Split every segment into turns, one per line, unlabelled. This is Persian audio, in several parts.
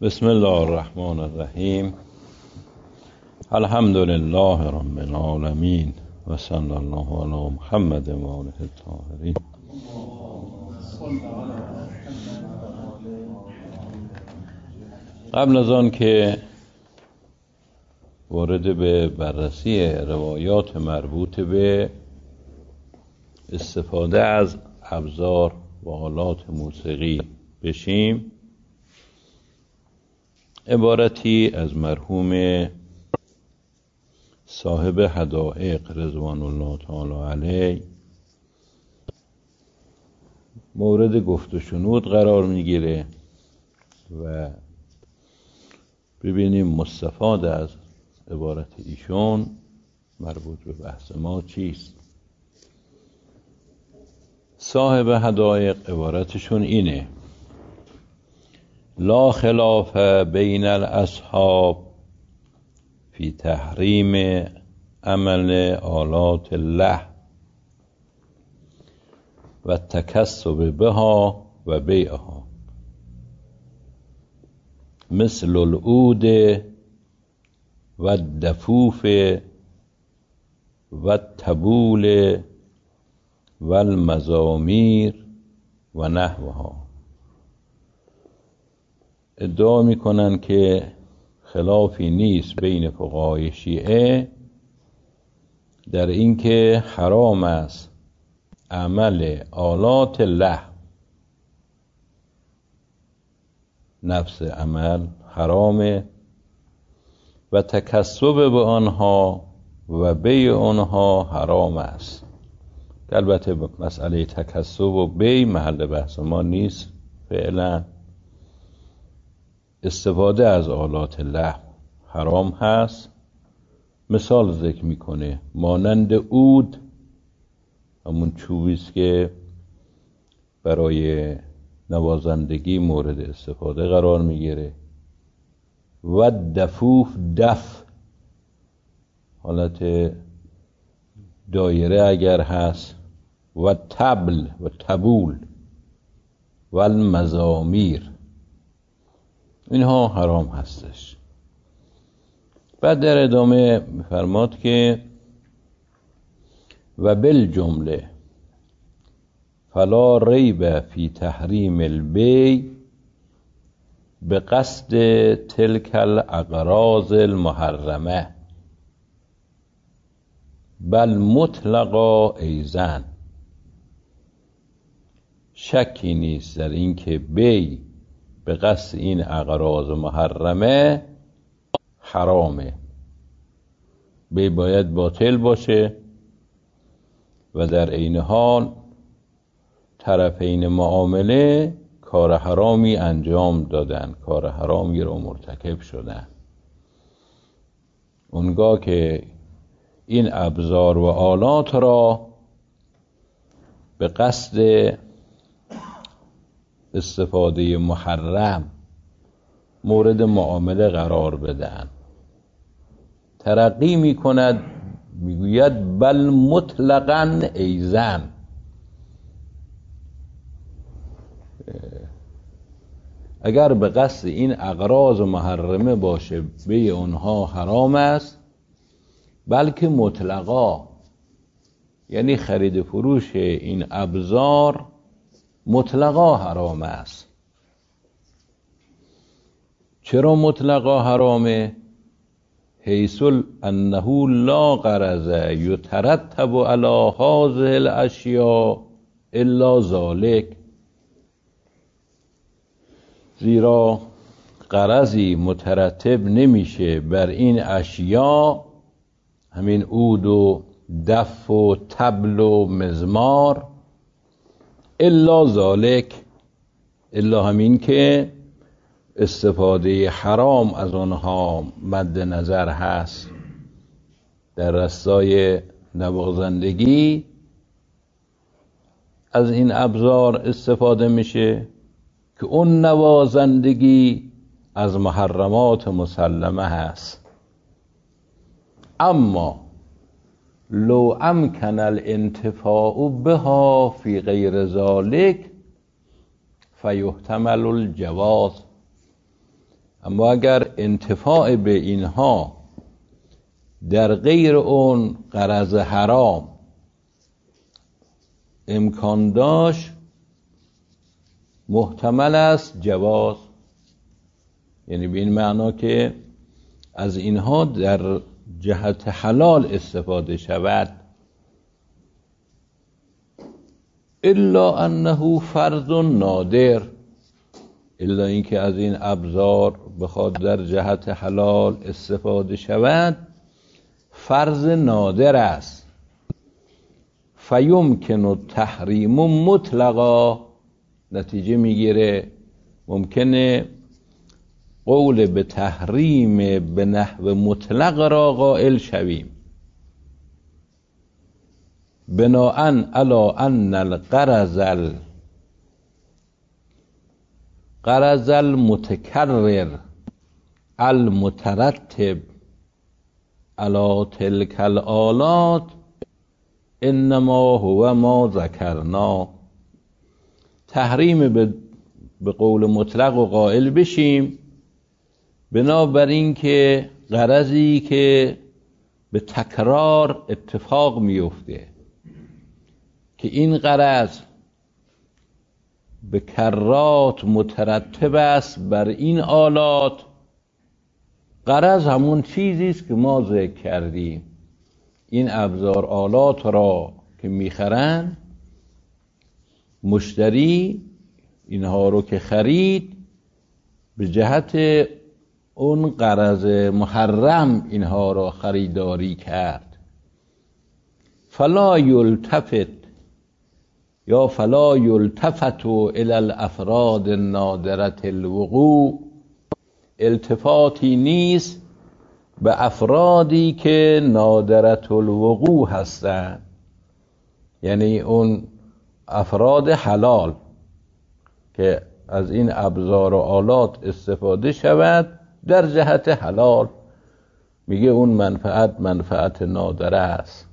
بسم الله الرحمن الرحیم. الحمد لله رب العالمین و صلی الله علی محمد و آله الطاهرین. قبل از آن که وارد به بررسی روایات مربوط به استفاده از ابزار و آلات موسیقی بشیم، عبارتی از مرحوم صاحب حدائق رضوان الله تعالی علیه مورد گفت و شنود قرار میگیره و ببینیم مستفاد از عبارت ایشون مربوط به بحث ما چیست. صاحب حدائق عبارتشون اینه: لا خلاف بین الاصحاب فی تحریم عمل آلات الله و تکسب بها و بیعها مثل العود و الدفوف و الطبول و المزامیر و نحوها. ادعا میکنن که خلافی نیست بین فقهای شیعه در اینکه حرام است عمل آلات الله، نفس عمل حرامه و تکسب به آنها و بیع آنها حرام است. البته مسئله تکسب و بیع محل بحث ما نیست فعلا. استفاده از آلات الله حرام هست. مثال ذکر میکنه مانند عود، همون چوبیست که برای نوازندگی مورد استفاده قرار میگیره، و دفوف، دف حالت دایره اگر هست، و طبل و طبول و المزامیر، اینها حرام هستش. بعد در ادامه می‌فرماد که و بالجمله فلا ریب فی تحریم البیع بقصد تلک الاغراض المحرمه بل مطلقا ایضا. شکی نیست در این که بیع به قصد این اغراض محرمه حرامه. بیع باید باطل باشه و در عین حال طرفین معامله کار حرامی انجام دادن، کار حرامی رو مرتکب شدن. اونگاه که این ابزار و آلات را به قصد استفاده محرم مورد معامله قرار بدن، ترقی می کند، میگوید بل مطلقاً ایضاً، اگر به قصد این اغراض محرمه باشه بیع اونها حرام است، بلکه مطلقا، یعنی خرید فروش این ابزار مطلقا حرام است. چرا مطلقا حرامه؟ حیث انه لا غرض یترتب علی هذه الاشیاء الا ذلک، زیرا غرضی مترتب نمیشه بر این اشیاء، همین عود و دف و طبل و مزمار، الا ذالک، الا همین که استفاده حرام از آنها مد نظر هست. در راستای نوازندگی از این ابزار استفاده میشه که اون نوازندگی از محرمات مسلمه هست. اما لو امکن الانتفاع بها فی غیر ذالک فیحتمل الجواز، اما اگر انتفاع به اینها در غیر اون غرض حرام امکان داشت، محتمل است جواز، یعنی به این معنا که از اینها در جهت حلال استفاده شود، الا انه فرض نادر، الا اینکه از این ابزار بخواد در جهت حلال استفاده شود فرض نادر است. فیمکن التحریم مطلقا، نتیجه میگیره ممکنه قول به تحریم به نحو مطلق را قائل شویم، بناء علی ان الغرض المتکرر المترتب علی تلک الآلات انما هو ما ذکرنا. تحریم به قول مطلق و قائل بشیم بنابراین که غرضی که به تکرار اتفاق میفته، که این غرض به کرات مترتب است بر این آلات. غرض همون چیزی است که ما ذکر کردیم، این ابزار آلات را که میخرن، مشتری اینها رو که خرید به جهت اون غرض محرم اینها را خریداری کرد. فلا یلتفت الی الافراد النادرة الوقوع، التفاتی نیست به افرادی که نادرة الوقوع هستند، یعنی اون افراد حلال که از این ابزار و آلات استفاده شود در جهت حلال، میگه اون منفعت نادره است.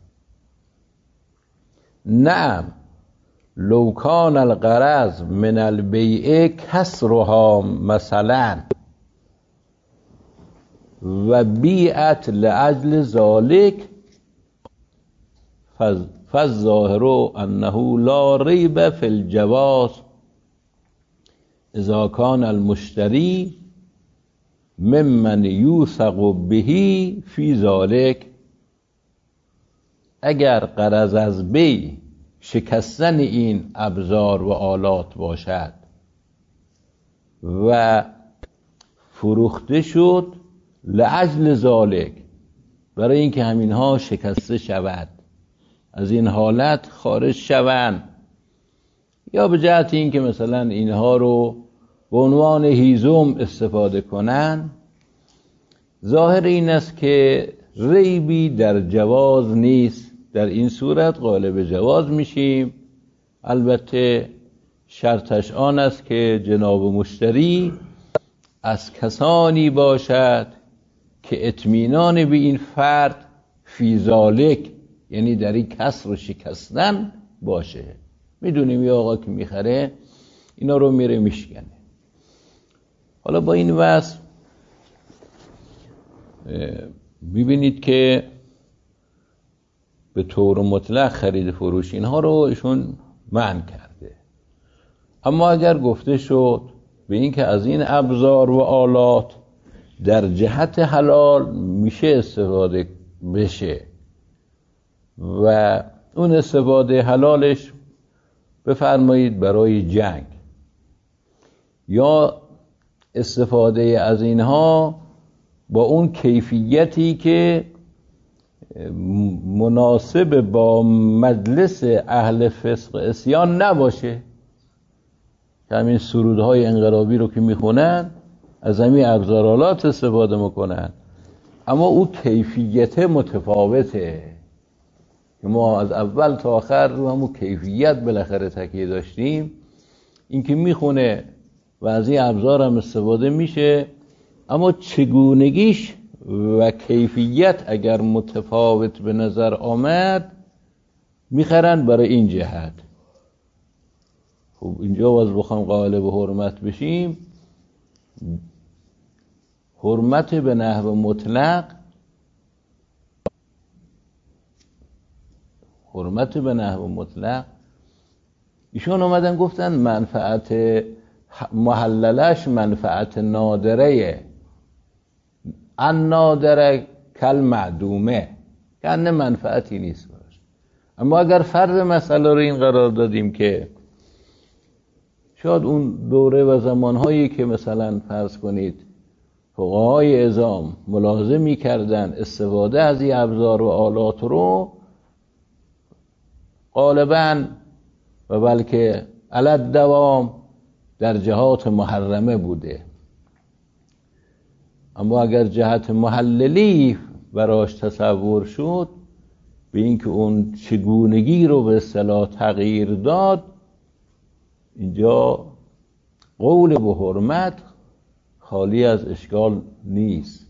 نعم لو کان الغرض من البیع کسرها مثلا و بیعت لاجل ذلك فالظاهر انه لا ریب فی الجواز اذا کان المشتری ممن یوثق به فی ذلك. اگر غرض از بیع شکستن این ابزار و آلات باشد و فروخته شد لاجل ذلك، برای اینکه همینها شکسته شود، از این حالت خارج شوند، یا به جهت اینکه مثلا اینها رو به عنوان هیزم استفاده کنن، ظاهر این است که ریبی در جواز نیست. در این صورت قائل به جواز میشیم. البته شرطش آن است که جناب مشتری از کسانی باشد که اطمینان به این فرد فی ذالک، یعنی در این کسر و شکستن باشه. میدونیم یه آقا که میخره اینا رو میره میشکنه. حالا با این وضع ببینید که به طور مطلق خرید فروش اینها رو ایشون منع کرده. اما اگر گفته شد به این که از این ابزار و آلات در جهت حلال میشه استفاده بشه و اون استفاده حلالش بفرمایید برای جنگ، یا استفاده از اینها با اون کیفیتی که مناسب با مجلس اهل فسق عصیان نباشه، که همین سرودهای انقلابی رو که میخونن از همین ابزارالات استفاده میکنن، اما او کیفیت متفاوته که ما از اول تا آخر رو همون کیفیت بالاخره تکیه داشتیم. این که میخونه و از این ابزار هم استفاده میشه، اما چگونگیش و کیفیت اگر متفاوت به نظر آمد میخرن برای این جهت. خب اینجا باز بخوام قائل به حرمت بشیم، حرمت به نحو مطلق، حرمت به نحو مطلق ایشون اومدن گفتن منفعت محللش منفعت نادره، ان نادره کل معدومه، که ان منفعتی نیست براش. اما اگر فرض مسئله رو این قرار دادیم که شاید اون دوره و زمانهایی که مثلا فرض کنید فقهای عظام ملاحظه کردن استفاده از این ابزار و آلات رو غالباً و بلکه علت دوام در جهات محرمه بوده، اما اگر جهت محللی براش تصور شد به اینکه اون چگونگی رو به اصطلاح تغییر داد، اینجا قول به حرمت خالی از اشکال نیست.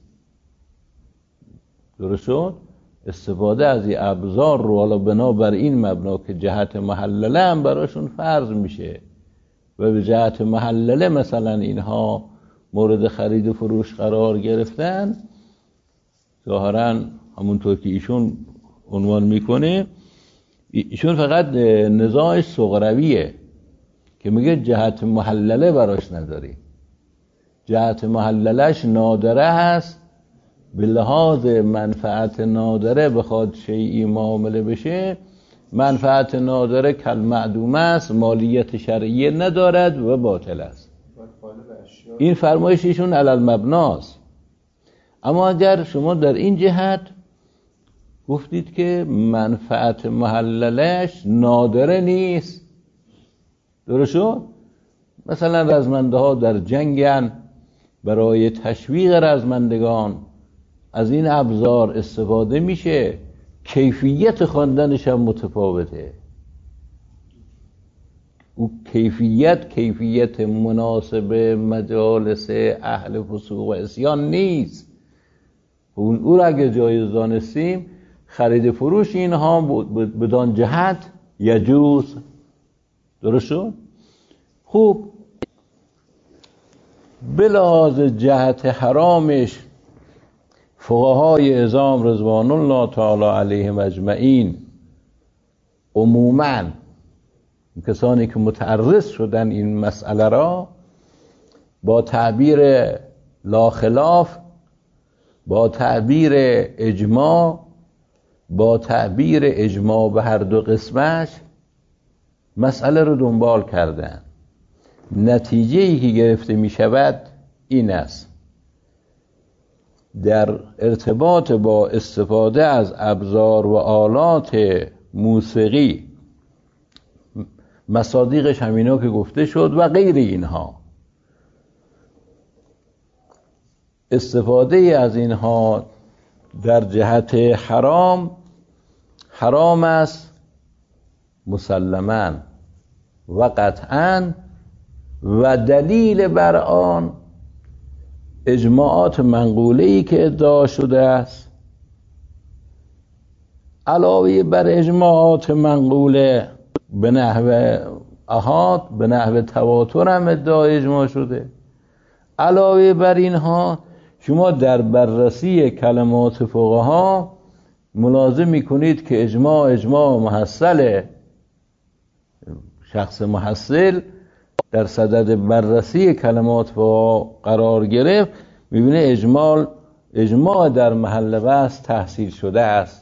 درست شد؟ استفاده از این ابزار رو حالا بنابر این مبنا که جهت محلله هم براشون فرض میشه و به جهت محلله مثلا اینها مورد خرید و فروش قرار گرفتن، ظاهرا همونطور که ایشون عنوان میکنه، ایشون فقط نزاعش صغرویه که میگه جهت محلله براش نداری، جهت محللش نادره هست، به لحاظ منفعت نادره بخواد شیئی معامله بشه، منفعت نادره کل معدومه است، مالیت شرعیه ندارد و باطل است. این فرمایش ایشون علل مبناست. اما اگر شما در این جهت گفتید که منفعت محللش نادره نیست، درست شد؟ مثلا رزمنده ها در جنگن، برای تشویق رزمندگان از این ابزار استفاده میشه، کیفیت خواندنش هم متفاوته، او کیفیت مناسب مجالس اهل فسوق و عصیان نیست. او را اگه جایز دانستیم خرید فروش اینها بدان جهت یجوز. درست شد؟ خوب، بلحاظ جهت حرامش فقهای عظام رضوان الله تعالی علیهم اجمعین عموماً کسانی که متعرض شدن این مسئله را با تعبیر لا خلاف، با تعبیر اجماع، با تعبیر اجماع به هر دو قسمش مسئله رو دنبال کردن. نتیجه‌ای که گرفته می شود این است: در ارتباط با استفاده از ابزار و آلات موسیقی، مصادیقش همینا که گفته شد و غیر اینها، استفاده از اینها در جهت حرام است مسلماً و قطعاً، و دلیل بر آن اجماعات منقوله‌ای که ادعا شده است، علاوه بر اجماعات منقوله به نحو احاد، به نحو تواتر هم ادعای اجماع شده. علاوه بر اینها شما در بررسی کلمات فقها ملاحظه میکنید که اجماع محصل شخص محصل در صدد بررسی کلمات فقها قرار گرفت، میبینه اجماع در محل بحث تحصیل شده است.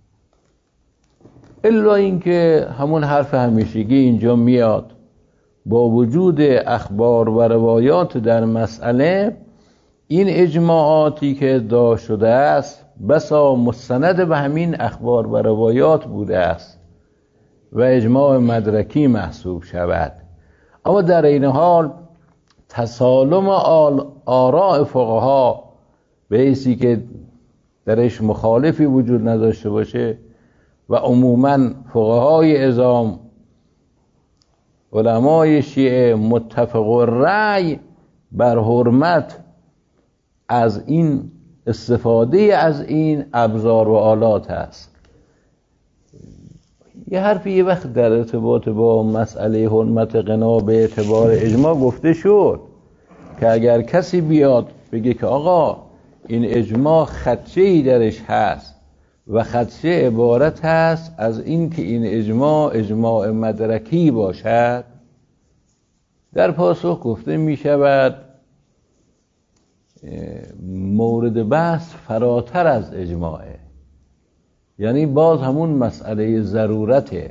الا اینکه همون حرف همیشگی اینجا میاد، با وجود اخبار و روایات در مسئله، این اجماعاتی که ادعا شده است بسا مستند به همین اخبار و روایات بوده است و اجماع مدرکی محسوب شود. اما در این حال تسالم آراء فقها به حیثی که درش مخالفی وجود نداشته باشه و عموماً فقهای عظام، علمای شیعه متفق الرأی بر حرمت از این استفاده از این ابزار و آلات است. یه حرفی یه وقت در ارتباط با مسئله حرمت غنا به اعتبار اجماع گفته شد که اگر کسی بیاد بگه که آقا این اجماع خدشه‌ای درش هست و خدشه عبارت هست از این که این اجماع مدرکی باشد، در پاسخ گفته می شود مورد بحث فراتر از اجماعه، یعنی باز همون مسئله ضرورته.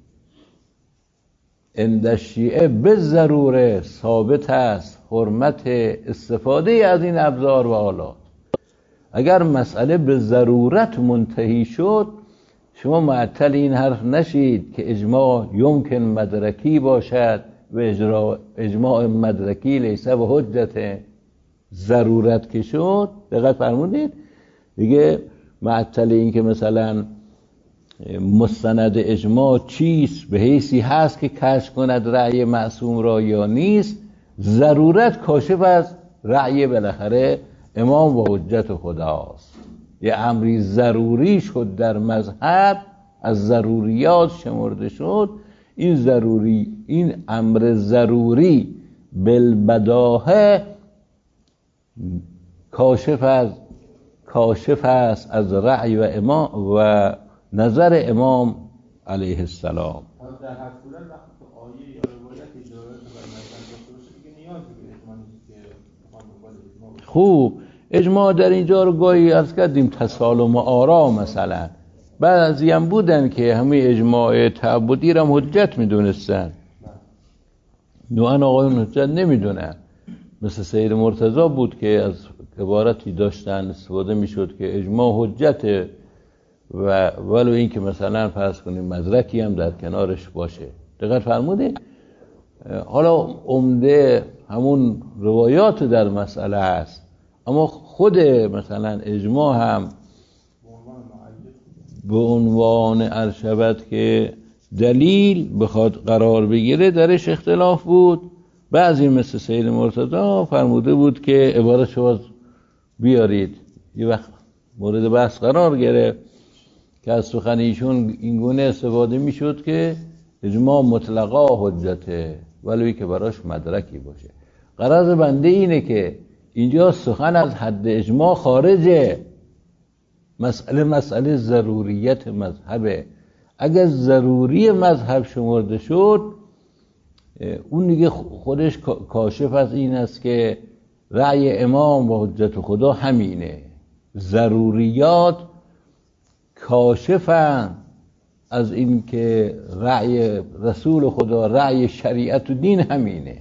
عند الشیعه به ضروره ثابت است حرمت استفاده از این ابزار و آلات. اگر مسئله به ضرورت منتهی شد، شما معطل این حرف نشید که اجماع یمکن مدرکی باشد و اجماع مدرکی لیس و حجت. ضرورت که شد، دقت فرمودید دیگه، معطل این که مثلا مستند اجماع چیست، به حیثی هست که کشف کند رأی معصوم را یا نیست. ضرورت کاشف از رأی بالاخره امام و حجت خداست. یه امری ضروری شد در مذهب، از ضروریات شمرده شد. این امر ضروری بالبداهه کاشف است از رأی و امام و نظر امام علیه السلام.
در هر صورت وقتی که آیه یا روایتی داره و مثلا داشته دیگه نیازی به اجماع نیست که اجماع.
خوب، اجماع در اینجا رو گاهی عرض کردیم تسالم آرا، مثلا بعضی هم بودن که همه اجماع تعبدی را حجت میدونستن، نوعا آقایون حجت نمیدونن. مثل سید مرتضی بود که از عبارتی داشتن استفاده میشد که اجماع حجته و ولو این که مثلا فرض کنیم مدرکی هم در کنارش باشه. دقت فرمودید؟ حالا عمده همون روایات در مسئله هست، اما خود مثلا اجماع هم به عنوان عرشبت که دلیل بخواد قرار بگیره درش اختلاف بود. بعضی مثل سید مرتضی فرموده بود که عبارت شما بیارید. یه وقت مورد بحث قرار گرفت که از سخن ایشون اینگونه استفاده میشد که اجماع مطلقا حجته ولوی که براش مدرکی باشه. غرض بنده اینه که اینجا سخن از حد اجماع خارجه. مسئله ضروریت مذهبه. اگر ضروری مذهب شمرده شد، اون دیگه خودش کاشف از این است که رأی امام و حجت خدا همینه. ضروریات کاشفن از این که رأی رسول خدا، رأی شریعت و دین همینه.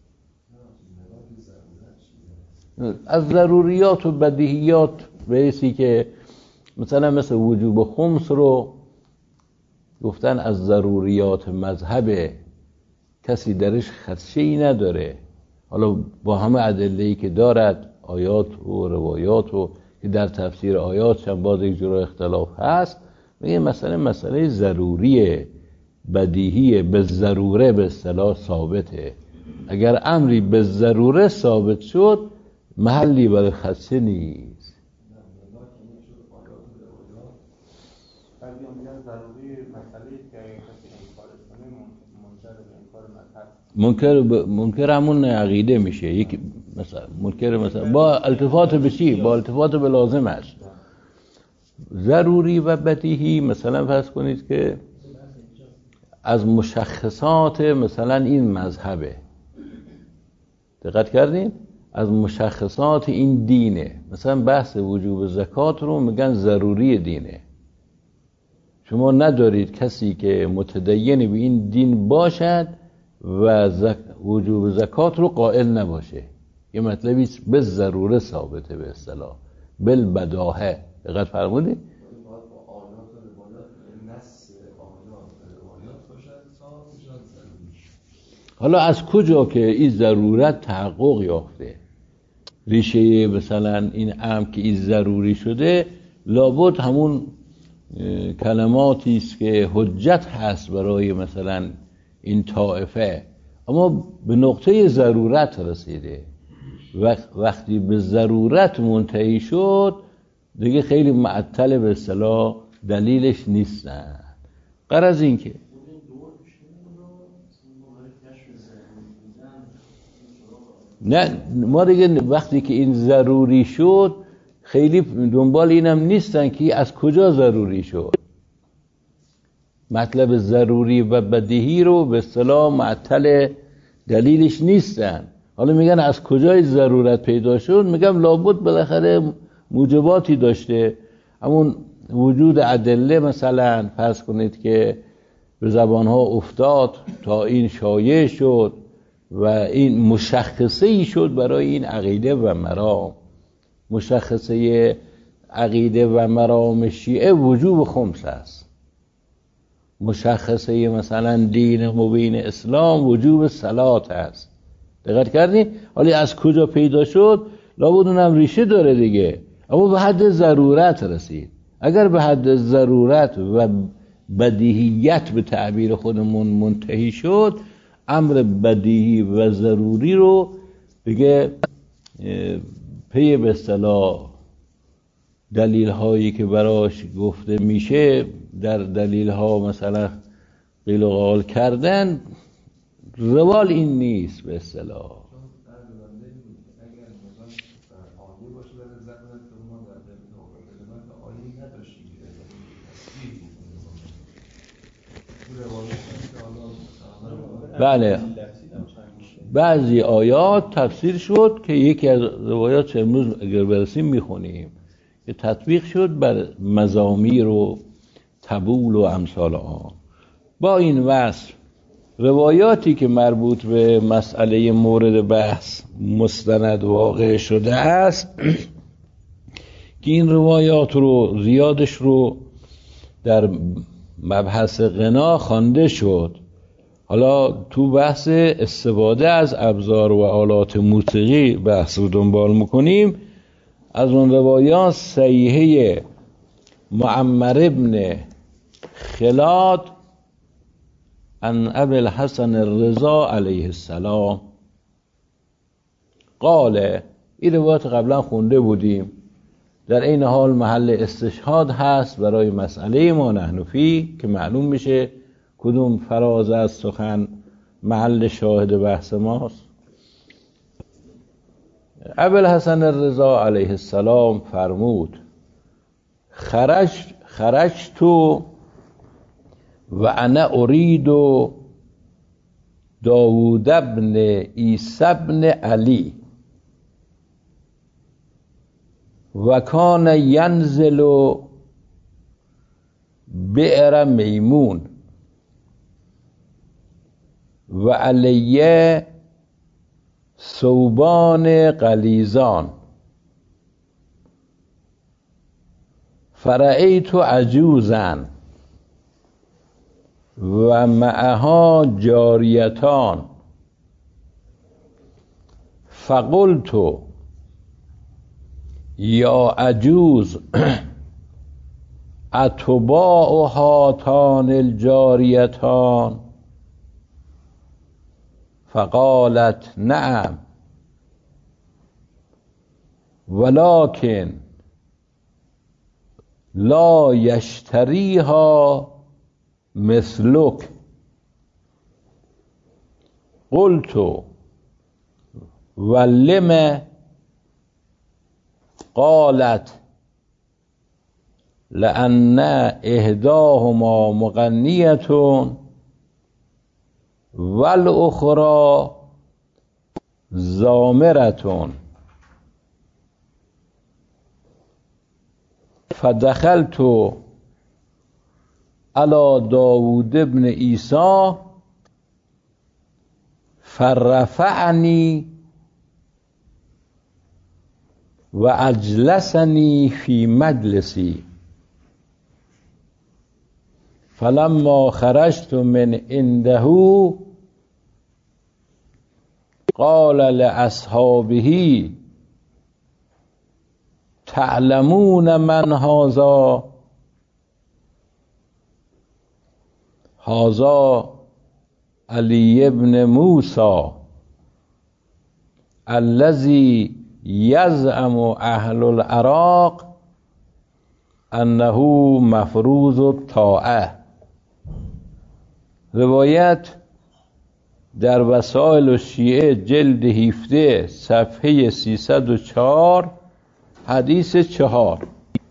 از ضروریات و بدیهیات بیسی که مثلا مثل وجوب خمس رو گفتن از ضروریات مذهبه، کسی درش خدشه‌ای نداره. حالا با همه ادله‌ای که دارد، آیات و روایات و که در تفسیر آیات هم باز یک جور اختلاف هست، میگه مسئله ضروریه، بدیهیه، به ضروره به اصطلاح ثابته. اگر امری به ضروره ثابت شد، محلی برای خدشه نیست.
بعضی هم میگن ضروری مسئله که کسی انکارش کنه منکر به انکار مذهب.
منکر همون عقیده میشه. یک مثلا منکر مثلا با التفات به چی؟ با التفات به لازمش. ضروری و بدیهی مثلا فرض کنید که از مشخصات مثلا این مذهبه، دقت کردین؟ از مشخصات این دینه. مثلا بحث وجوب زکات رو میگن ضروری دینه. شما ندارید کسی که متدین به این دین باشد و وجوب زکات رو قائل نباشه. یه مطلبی به ضروره ثابته، به اصطلاح بالبداهه. دقت فرمودید؟ حالا از کجا که این ضرورت تحقق یافته، ریشه مثلا این امر که این ضروری شده، لابد همون کلماتی است که حجت هست برای مثلا این طائفه، اما به نقطه ضرورت رسیده. وقتی به ضرورت منتهی شد، دیگه خیلی معطل به اصطلاح دلیلش نیستن. غرض این که نه ما دیگه وقتی که این ضروری شد خیلی دنبال اینم نیستن که از کجا ضروری شد. مطلب ضروری و بدیهی رو به اصطلاح معطل دلیلش نیستن. حالا میگن از کجای ضرورت پیدا شد، میگم لابد بالاخره موجباتی داشته. همون وجود ادله مثلا فرض کنید که به زبانها افتاد تا این شایع شد و این مشخصه ای شد برای این عقیده و مرام. مشخصه عقیده و مرام شیعه وجوب خمس است. مشخصه مثلا دین مبین اسلام وجوب صلات است. دقت کردین؟ حالا از کجا پیدا شد؟ لابد اونم ریشه داره دیگه، اما به حد ضرورت رسید. اگر به حد ضرورت و بدیهیت به تعبیر خودمون منتهی شد، امر بدیهی و ضروری رو دیگه پی به اصطلاح دلیل هایی که براش گفته میشه، در دلیل ها مثلا قیل و قال کردن، روال این نیست به اصطلاح. بله بعضی آیات تفسیر شد که یکی از روایات امروز اگر برسیم میخونیم که تطبیق شد بر مزامیر و طبول و امثال آن. با این وصف روایاتی که مربوط به مسئله مورد بحث مستند واقع شده است که این روایات رو زیادش رو در مبحث غنا خوانده شد. حالا تو بحث استفاده از ابزار و آلات موسیقی بحث رو دنبال میکنیم. از اون روایات صحیحه معمر ابن خلاد عن ابی الحسن الرضا علیه السلام قال، این روایت قبلا خونده بودیم، در این حال محل استشهاد هست برای مسئله ما نحن فی، که معلوم میشه کدوم فراز از سخن محل شاهد بحث ماست. ابی الحسن الرضا علیه السلام فرمود خرجت و انا اريد داوود ابن عیسی ابن علی و کان ینزل بئر میمون و علیه ثوبان غلیظان فرأیت عجوزا و معها جاریتان فقلت یا عجوز اتباع هاتان الجاریتان؟ فقالت نعم ولكن لا يشتريها مثلك. قلت ولم؟ قالت لأن إحداهما مغنية والأخرى زامرة. فدخلت على داود بن عیسی فرفعنی و اجلسنی فی مجلسی فلما خرجت من عنده قال لاصحابه تعلمون من هذا؟ هذا علی بن موسی الذي یزعم اهل العراق انه مفروض الطاعه. روایت در وسائل الشیعه جلد 17 صفحه 304 حدیث 4.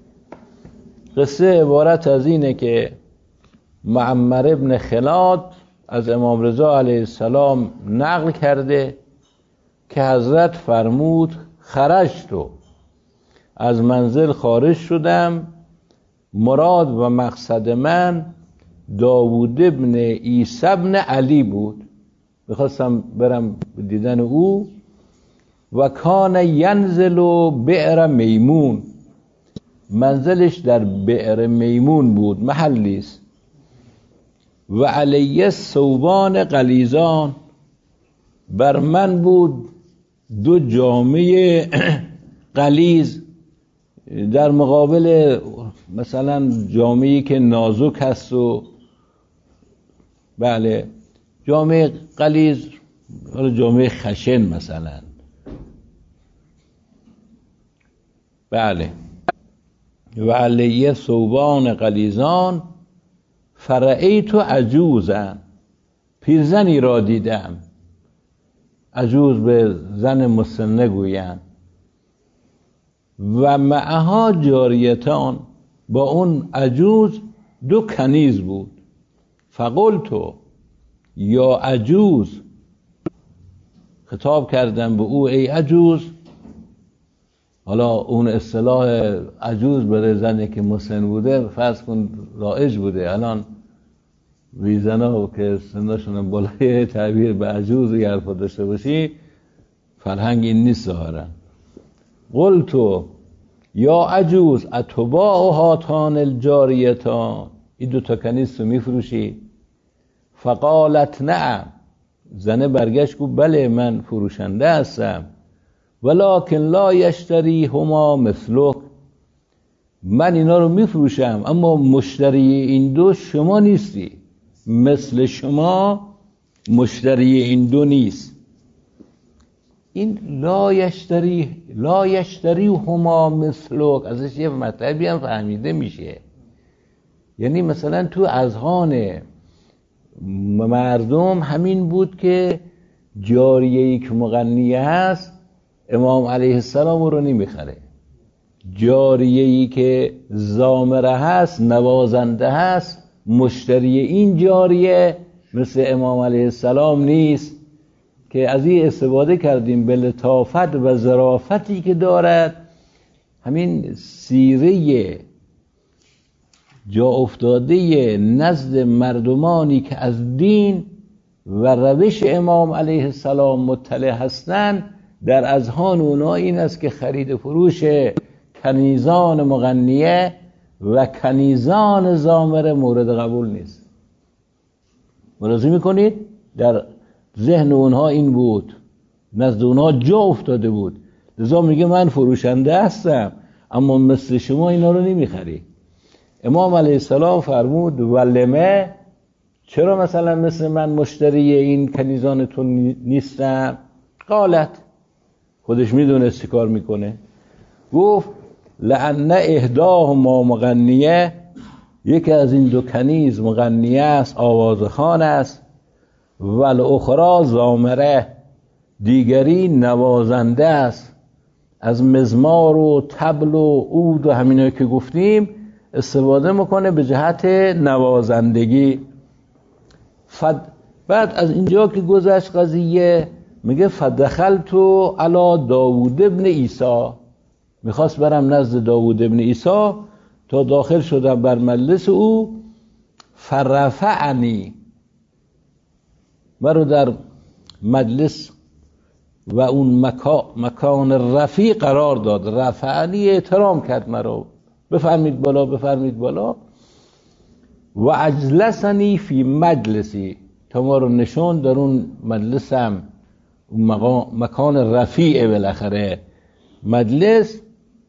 قصه عبارت از اینه که معمر ابن خلاد از امام رضا علیه السلام نقل کرده که حضرت فرمود خرجتو، از منزل خارج شدم، مراد و مقصد من داوود ابن عیسی ابن علی بود، میخواستم برم دیدن او. و کان ینزل بئر میمون، منزلش در بئر میمون بود، محلی است. و علیه ثوبان غلیظان، بر من بود 2 جامه غلیظ، در مقابل مثلا جامه‌ای که نازک هست و بله جامعه غلیظ، جامعه خشن مثلا، بله. و علیه ثوبان غلیظان فرأیت عجوزا، پیرزنی را دیدم. عجوز به زن مسنه گویند. و معها جاریتان، با اون عجوز 2 کنیز بود. فقلتو یا عجوز، خطاب کردم به او ای عجوز. حالا اون اصطلاح عجوز برای زنی که مسن بوده فرض کن رایج بوده، الان ویزنا که سنشون بالای تعبیر به عجوز یا حرفا داشته باشی فرهنگ این نیست ظاهرا. قلتو یا عجوز اتباع هاتان الجاریتان، این 2 کنیز رو میفروشی؟ فقالت نعم، زنه برگشت گفت بله من فروشنده هستم. ولکن لا یشتری هما مثلک، من اینا رو میفروشم اما مشتری این 2 شما نیستی، مثل شما مشتری این 2 نیست. این لا یشتری هما مثلک ازش یه مطلبی هم فهمیده میشه، یعنی مثلا تو اذهان مردم همین بود که جاریه‌ای که مغنیه هست امام علیه السلام رو نمیخره، جاریه‌ای که زامره هست نوازنده هست مشتری این جاریه مثل امام علیه السلام نیست، که از این استفاده کردیم به لطافت و ظرافتی که دارد. همین سیره جا افتاده نزد مردمانی که از دین و روش امام علیه السلام مطلع هستند در اذهان اونا این است که خرید فروش کنیزان مغنیه و کنیزان زامره مورد قبول نیست. ملاحظه میکنید؟ در ذهن اونها این بود، نزد اونها جا افتاده بود، لذا میگه من فروشنده هستم اما مثل شما اینا رو نمیخری. امام علیه السلام فرمود ولمه، چرا مثلا مثل من مشتری این کنیزانتون نیستم؟ قالت، خودش میدونست چی کار میکنه، گفت لأن احداهما مغنیه، یکی از این 2 کنیز مغنیه است، آوازخوان است، والاخرى زامره، دیگری نوازنده است، از مزمار و طبل و عود و همینایی که گفتیم استفاده میکنه به جهت نوازندگی. بعد از اینجا که گذشت قضیه میگه فدخلتو علی داوود ابن عیسی، میخواست برم نزد داوود ابن عیسی، تا داخل شدم بر مجلس او، فرفعنی، مرا در مجلس و اون مکان رفیع قرار داد، رفعنی احترام کرد مرا، بفرمید بالا بفرمید بالا. و اجلسنی فی مجلسی، تا ما رو نشون در اون مجلسم، اون مکان رفیع بالاخره مجلس.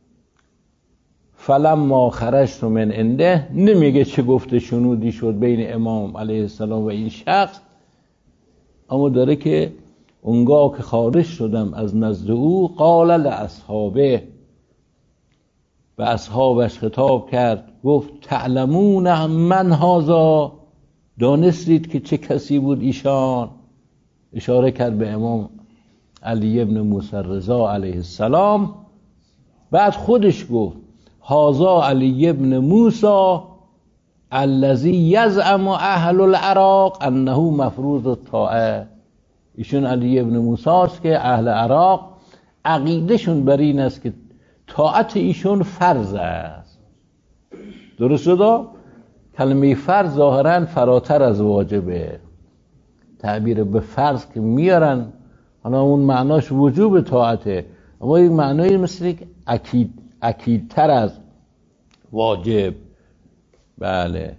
فلما خرجت من عنده، نمیگه چه گفته شنودی شد بین امام علیه السلام و این شخص، اما داره که اونگاه که خارج شدم از نزد او، قال لاصحابه، به اصحابش خطاب کرد، گفت تعلمون من هذا، دانستید که چه کسی بود ایشان؟ اشاره کرد به امام علی ابن موسی رضا علیه السلام. بعد خودش گفت هذا علی ابن موسی الذی یزعم اهل العراق انه مفروض الطاعه. ایشون علی ابن موسی است که اهل عراق عقیدهشون بر این است که طاعت ایشون فرض است. درست شد؟ کلمه فرض ظاهرا فراتر از واجبه، تعبیر به فرض که میارن حالا اون معناش وجوب طاعته، اما یک معنایی مثل اکیدتر از واجب. بله،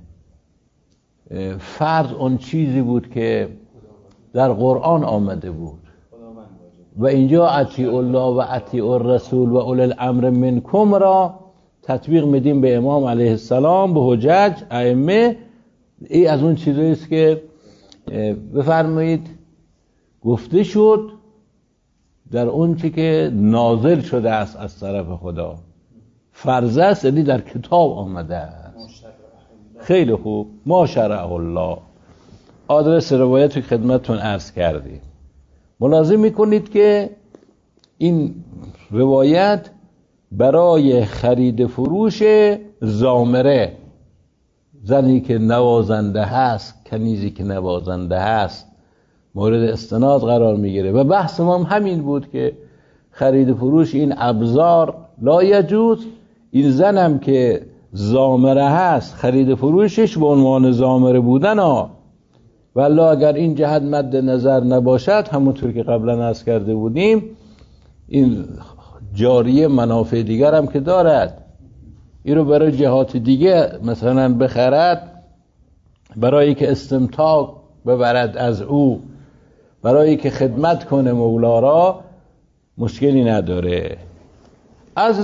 فرض اون چیزی بود که در قرآن آمده بود و اینجا اطیعوا الله و اطیعوا الرسول و اولی الامر منکم را تطبیق میدیم به امام علیه السلام، به حجج ائمه. این از اون چیزایی است که بفرمایید گفته شد در اون چی که نازل شده است از طرف خدا. فرض است یعنی در کتاب آمده است. خیلی خوب، ما شرع الله. آدرس روایت رو خدمتتون عرض کردیم. ملاحظه میکنید که این روایت برای خرید فروش زامره، زنی که نوازنده هست، کنیزی که نوازنده هست، مورد استناد قرار میگیره و بحث ما همین بود که خرید فروش این ابزار لا یجوز. این زنم که زامره هست خرید فروشش به عنوان زامره بودن والله اگر این جهت مد نظر نباشد، همونطور که قبلا عرض کرده بودیم، این جاریه منافع دیگر هم که دارد، این رو برای جهات دیگه مثلا بخرد، برای که استمتاع ببرد از او، برای که خدمت کنه مولا را، مشکلی نداره. از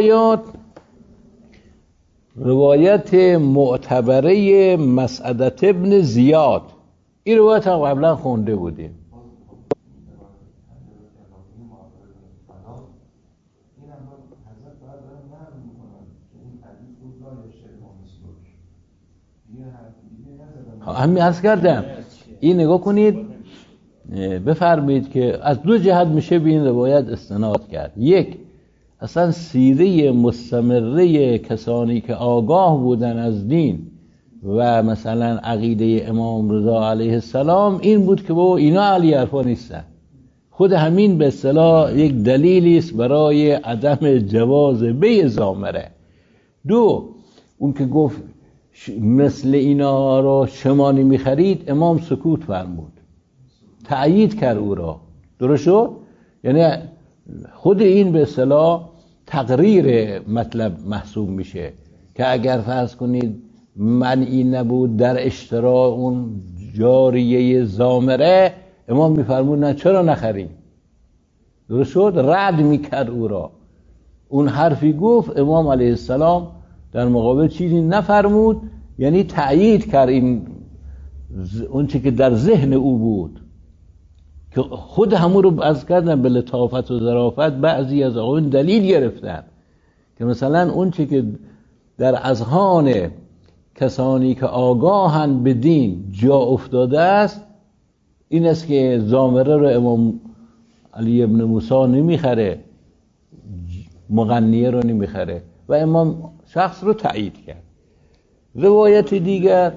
روایت معتبره مسعدة ابن زیاد، این روایت هم قبلا خونده بودیم. همین عرض کردم. این نگاه کنید، بفرمایید که از دو جهت میشه به این روایت استناد کرد. یک، اصلا سیره مستمره کسانی که آگاه بودن از دین و مثلا عقیده امام رضا علیه السلام این بود که با اینا علی حرفا نیستن. خود همین به اصطلاح یک دلیلی است برای عدم جواز بیع زامره. دو، اون که گفت مثل اینا را شما نمیخرید، امام سکوت فرمود، تأیید کرد او را. درست شد؟ یعنی خود این به اصطلاح تقریر مطلب محسوب میشه که اگر فرض کنید منعی نبود در اشتراء اون جاریه زامره، امام میفرمود نه چرا نخریم. درست شد؟ رد میکرد او را. اون حرفی گفت امام علیه السلام در مقابل چیزی نفرمود، یعنی تأیید کرد این اون چی که در ذهن او بود، که خود همون رو از کردن به لطافت و ظرافت بعضی از اون دلیل گرفتن که مثلا اون چی که در اذهان کسانی که آگاهن به دین جا افتاده است این است که زامره رو امام علی ابن موسی نمیخره، مغنیه رو نمیخره و امام شخص رو تایید کرد. روایت دیگر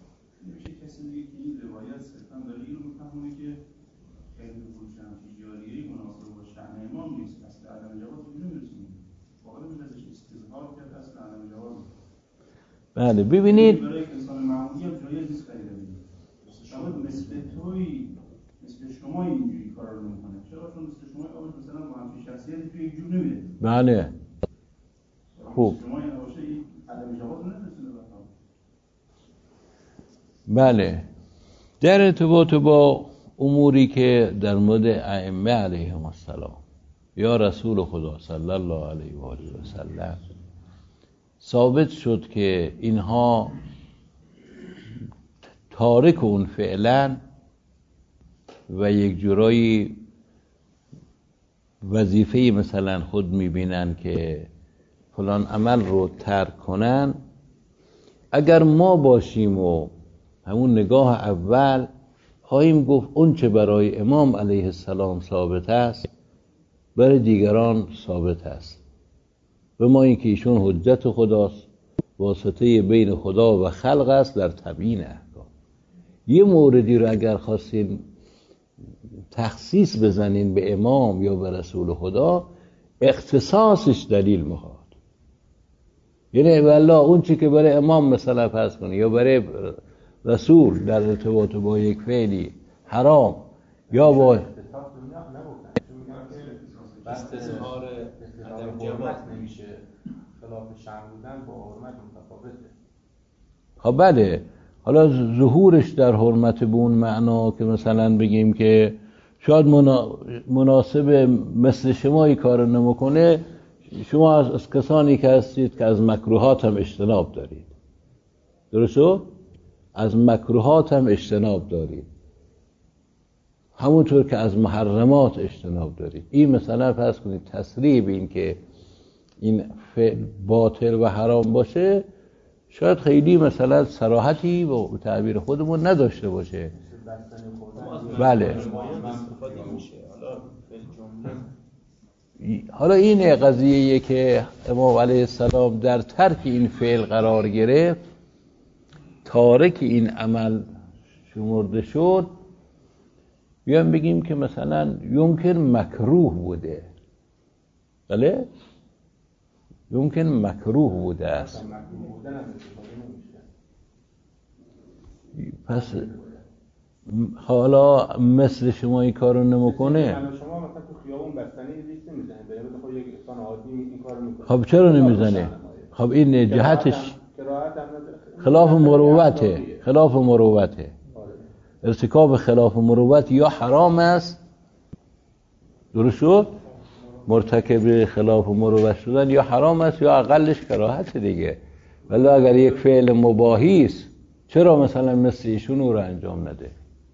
بله ببینید بله خوب بله در ارتباط با اموری که در مورد ائمه علیهم السلام یا رسول خدا صلی الله علیه و آله و سلم ثابت شد که اینها تارک اون فعلا و یک جورایی وظیفه مثلا خود میبینن که فلان عمل رو ترک کنن. اگر ما باشیم و همون نگاه اول خواهیم گفت اون چه برای امام علیه السلام ثابت است برای دیگران ثابت است. به ما اینکه ایشون حجت خداست، واسطه بین خدا و خلق است در تبیین احکام. یه موردی رو اگر خواستین تخصیص بزنین به امام یا به رسول خدا، اختصاصش دلیل میخواد. یعنی والله اون چی که برای امام مثلا فرض کنی یا برای رسول در ارتباط با یک فعلی حرام یا با
استظهار حرمت نمیشه، خلاف شرع بودن با حرمت متفاوته.
خب بله، حالا ظهورش در حرمت به اون معنا که مثلا بگیم که شاید مناسب مثل شما این کار نمیکنه، شما از کسانی که هستید که از مکروهات هم اجتناب دارید، درسته؟ از مکروهات هم اجتناب دارید، همونطور که از محرمات اجتناب دارید. این مثلا فرض کنید تصریح به این که این فعل باطل و حرام باشه شاید خیلی مثلا صراحتی با تعبیر خودمون نداشته باشه. بله، حالا این قضیه که امام علیه السلام در ترک این فعل قرار گرفت، تارک این عمل شمرده شد، بیان بگیم که مثلا یمکن مکروه بوده. بله، یمکن مکروه بوده است. پس حالا مثل شما این کارو نمیکنه.
شما مثلا تو خیابون بستنی لیست نمیزنه، برای خود یک انسان عادی این کارو میکنه.
خب چرا نمیزنه؟ خب این جهتش خلاف مروته، خلاف مروته. ارتکاب خلاف مروت یا حرام است، درست شد؟ مرتکب خلاف مروت شدن یا حرام است یا اقلش کراهت دیگه. ولی اگر یک فعل مباحی است، چرا مثلا مثل ایشون او رو انجام نده؟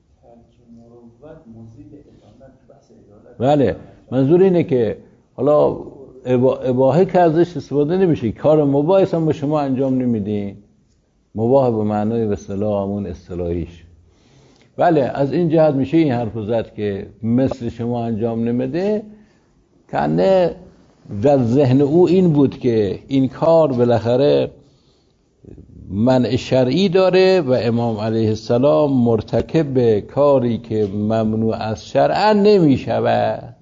بله، منظور اینه که حالا اباحه که ازش استفاده نمیشه، کار مباح هم به شما انجام نمیدین. مباح به معنای به اصطلاح همون اصطلاحیش. بله، از این جهت میشه این حرف زد که مثل شما انجام نمیده، کنه در ذهن او این بود که این کار بالاخره منع شرعی داره و امام علیه السلام مرتکب کاری که ممنوع از شرعا نمیشود.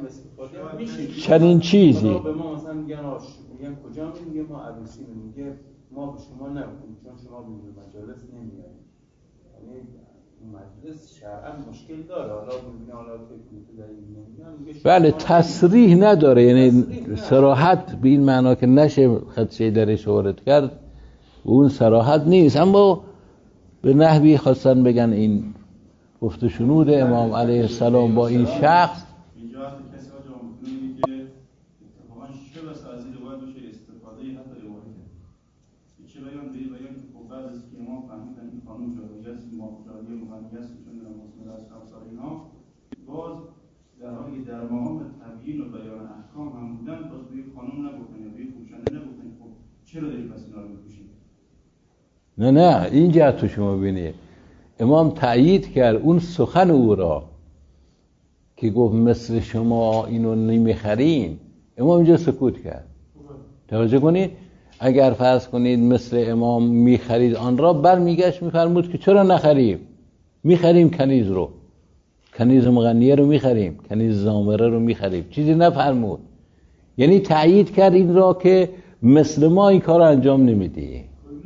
چنین چیزی
به ما مثلا میگن کجا میگه ما عروسی میگه ما به شما نمیگیم چون شما به مجالس نمیایید. یعنی مجلس شرعا مشکل داره. حالا میبینه حالا که در این
بله تصریح نداره، یعنی صراحت به این معنا که نشه خدشه درش وارد کرد، اون صراحت نیست، اما به نحوی خواستن بگن این گفت و شنود امام علیه السلام با این شخص
اینجا کسی ها جامعه کنید که اتفاقا چه بس از این روایت باشه استفاده حتی روایته چه بیان که بعد از که امام فهمیدن این قانون جاری است، مافجاری مغنی است چون در مسئله از افسار اینا باز در حالی که در مقام تبیین و بیان احکام هم بودن باز به قانون نگفتن یا به پوشنده نگفتن. خب چرا داری پس اینا رو بپوشید؟
نه این جهت تو شما ببینید امام تأیید کرد اون سخن او را که گفت مثل شما اینو نمیخرین، امام اینجا سکوت کرد. توجه کنید، اگر فرض کنید مثل امام میخرید آن را، برمیگشت میفرمود که چرا نخریم؟ میخریم کنیز رو، کنیز مغنیه رو میخریم، کنیز زامره رو میخریم، چیزی نفرمود. یعنی تأیید کرد این را که مثل ما این کار انجام نمیدی.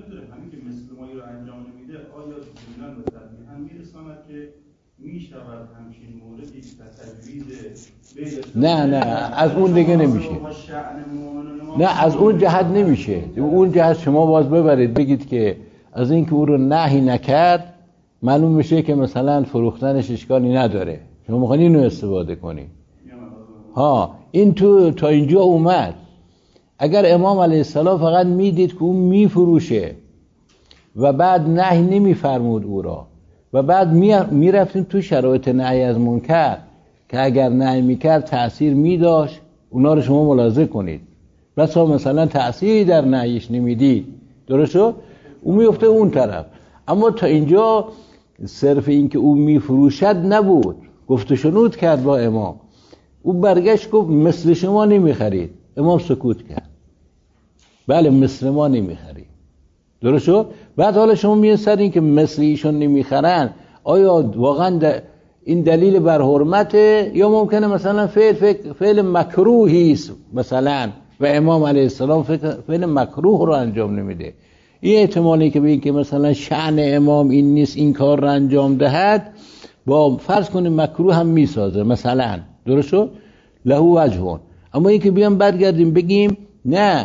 نه از اون دیگه نمیشه. نه از اون جهت نمیشه. اون جهت شما باز ببرید بگید که از این که او رو نهی نکرد معلوم میشه که مثلا فروختنش اشکالی نداره، شما میخواین اینو استفاده کنید. این تا اینجا اومد. اگر امام علیه السلام فقط میدید که اون میفروشه و بعد نهی نمیفرمود او را و بعد میرفتیم تو شرایط نهی از منکر که اگر نهی میکرد تأثیر میداشت، اونا رو شما ملاحظه کنید. بس مثلا تأثیری در نهیش نمیدید، درست شد؟ اون میفته اون طرف. اما تا اینجا صرف این که او میفروشد نبود، گفت و شنود کرد با امام. او برگشت گفت مثل شما نمیخرید. امام سکوت کرد، بله مثل ما نمیخرید. درست شد؟ بعد حالا شما میان سر این که مثل ایشون نمیخرن، آیا واقعا این دلیل بر حرمته یا ممکنه مثلا فعل مکروهی است مثلا و امام علیه السلام فعل مکروه رو انجام نمیده؟ این احتمالی که بگیم که مثلا شأن امام این نیست این کار رو انجام دهد، با فرض کنیم مکروه هم میسازه مثلا، درست شد؟ له وجهون. اما این که بیام برگردیم بگیم نه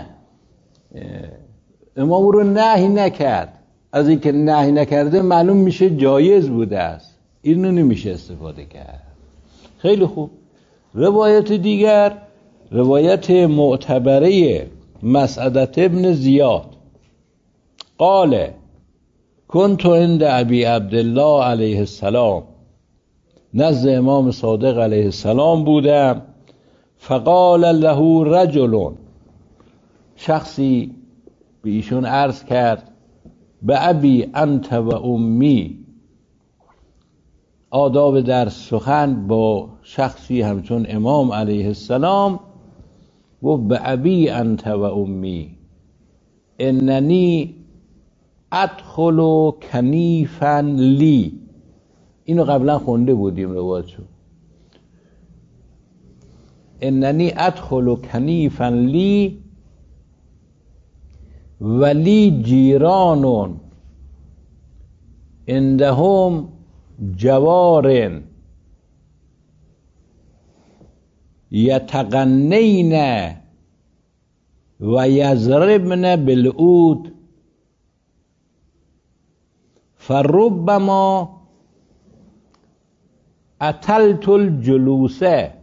امام رو نهی نکرد، از این که نهی نکرده معلوم میشه جایز بوده است، اینو نمیشه استفاده کرد. خیلی خوب. روایت دیگر، روایت معتبره مسعدة ابن زیاد قال كنت عند ابی عبدالله علیه السلام، نزد امام صادق علیه السلام بودم. فقال له رجل، شخصی به ایشون عرض کرد به ابی انت و امی، آداب در سخن با شخصی همچون امام علیه السلام، و به ابی انت و امی اننی ادخل کنیفا لی. اینو قبلا خونده بودیم روایتشو. اننی ادخل کنیفا لی ولی جیران عندهم جوار یتغنین و یضربن بالعود فربما اطلت الجلوس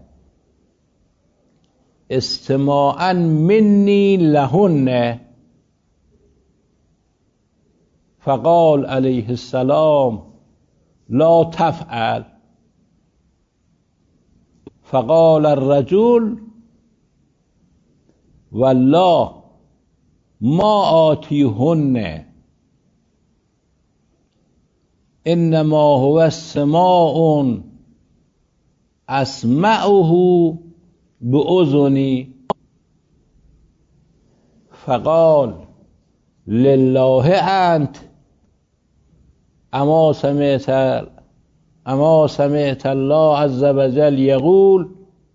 استماعا منی لهن. فقال علیه السلام لا تفعل. فقال الرجل والله ما آتیهن انما هو السماع اسمعه باذنی. فقال لله انت اما سمعت الله عز وجل یقول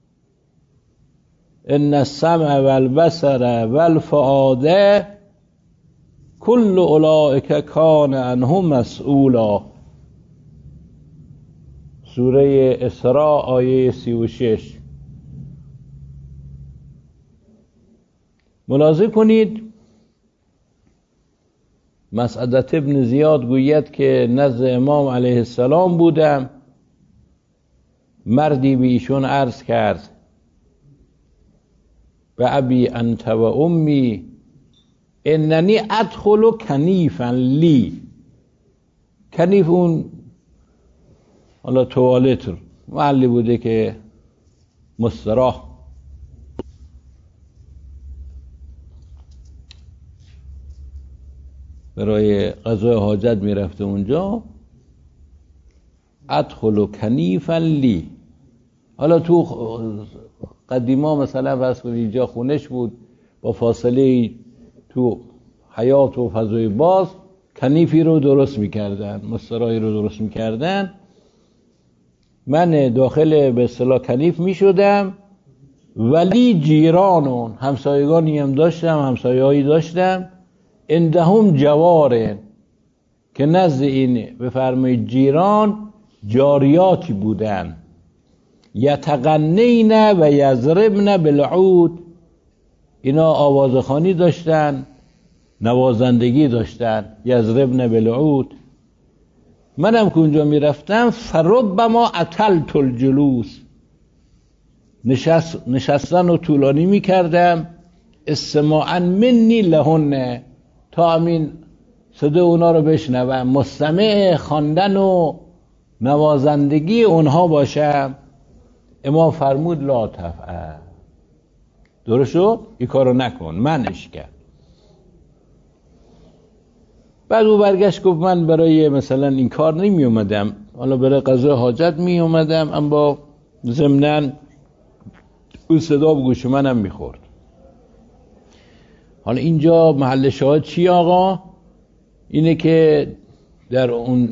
ان السمع والبصر والفؤاد كل اولئک کان عنه مسئولا. سوره اسراء آیه 36. ملاحظه کنید مسعدة ابن زیاد گوید که نزد امام علیه السلام بودم، مردی به ایشون عرض کرد به ابی انت و امی اننی ادخل کنیفا لی. کنیف اون حالا توالت محلی بوده که مستراح، برای قضای حاجت میرفته اونجا. ادخل کنیفا لی. حالا تو قدیما مثلا فرض کنید اینجا خونش بود، با فاصله تو حیاط و فضای باز کنیفی رو درست میکردن، مستراحی رو درست میکردن. من داخل به اصطلاح کنیف میشدم، ولی جیرانون همسایگانی هم داشتم، همسایه‌هایی داشتم، عندهم جوار که نزد این بفرمایید جیران جاریاتی بودن، یتغنین و یضربن بالعود، اینا آوازخوانی داشتن، نوازندگی داشتن، یضربن بالعود. منم که اونجا میرفتم فربما اطلت الجلوس، نشستن رو طولانی میکردم، استماعا منی لهن، تا امین صدا اونا رو بشنوم، مستمع خواندن و نوازندگی اونها باشم. امام فرمود لا تفعل. درست شد؟ این کارو نکن، منش کرد. بعد او برگشت گفت من برای مثلا این کار نمی اومدم، حالا برای قضای حاجت می اومدم، اما ضمناً او صدا به گوش منم میخورد. حالا اینجا محل شاهد چی آقا؟ اینه که در اون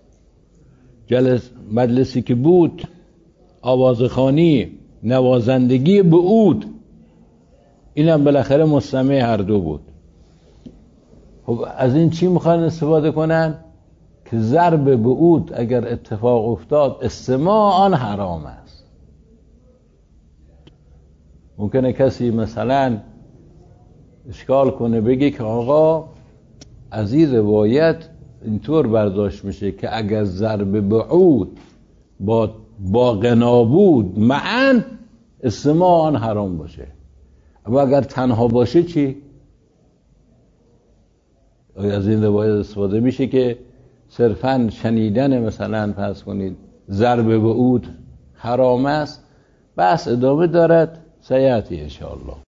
مجلسی که بود، آوازخوانی، نوازندگی به عود، اینم بالاخره مستمع هر دو بود. خب از این چی میخوان استفاده کنن؟ که ضرب به عود اگر اتفاق افتاد استماع آن حرام است. ممکنه کسی مثلا اشکال کنه بگه که آقا از این روایت اینطور برداشت میشه که اگر ضرب به عود با غنا بود معاً استماع آن حرام باشه، اما اگر تنها باشه چی؟ از این روایت استفاده میشه که صرفاً شنیدن مثلا فرض کنید ضرب به عود حرام است. بس ادامه دارد، سیأتی ان شاء الله.